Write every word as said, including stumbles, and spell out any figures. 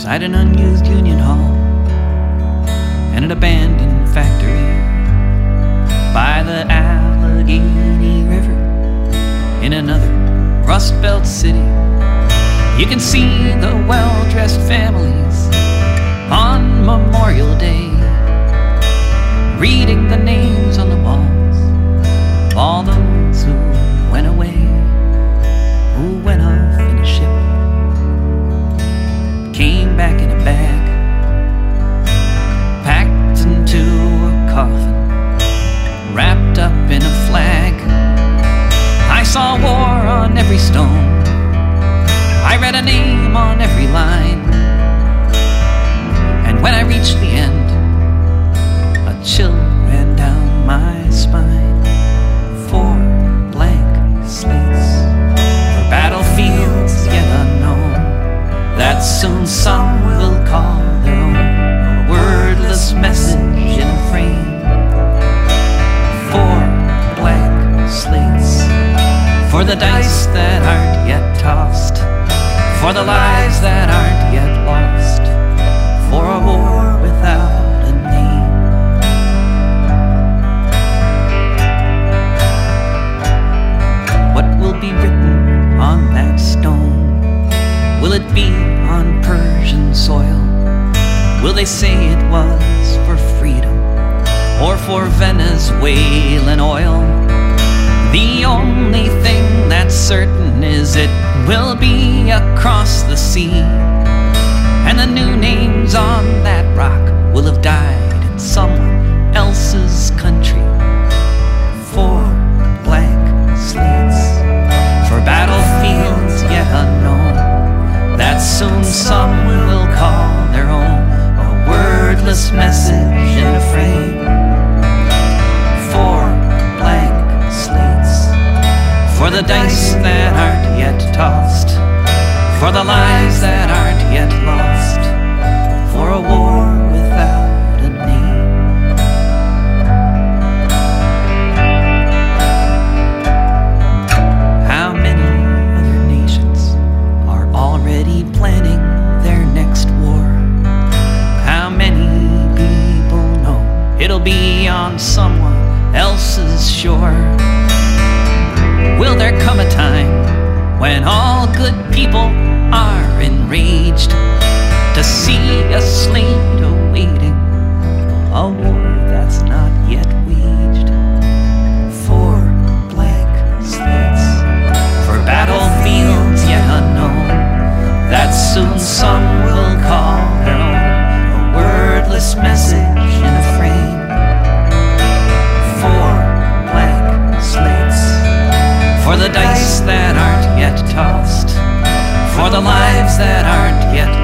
beside an unused union hall and an abandoned factory by the Allegheny River in another Rust Belt city. You can see the well-dressed families on Memorial Day, reading the names on the walls of all those who went away, who went off in a ship, came back in a bag, packed into a coffin, wrapped up in a flag. I saw war on every stone, I read a name on every line, and when I reached the end, a chill ran down my spine. Four blank slates for battlefields yet unknown, that soon some will call their own, a wordless message in a frame. Four blank slates for the dice that aren't yet tossed, for the lives that aren't yet lost, for a war without a name. What will be written on that stone? Will it be on Persian soil? Will they say it was for freedom or for Venezuelan oil? The only thing that's certain is it will be across the sea, and the new names on that rock will have died in someone else's country. Four blank slates for battlefields yet unknown, that soon some will call their own, a wordless message in a frame. Four blank slates for the dice that aren't yet tossed, for the lives that aren't yet lost, for a war without a name. How many other nations are already planning their next war? How many people know it'll be on someone else's shore? Will there come a time when all good people are enraged to see a slate awaiting a war that's not yet waged? Four blank slates for battlefields yet unknown, that soon some will call their own, a wordless message in a frame. Four blank slates for the dice that aren't yet tossed, for the lives that aren't yet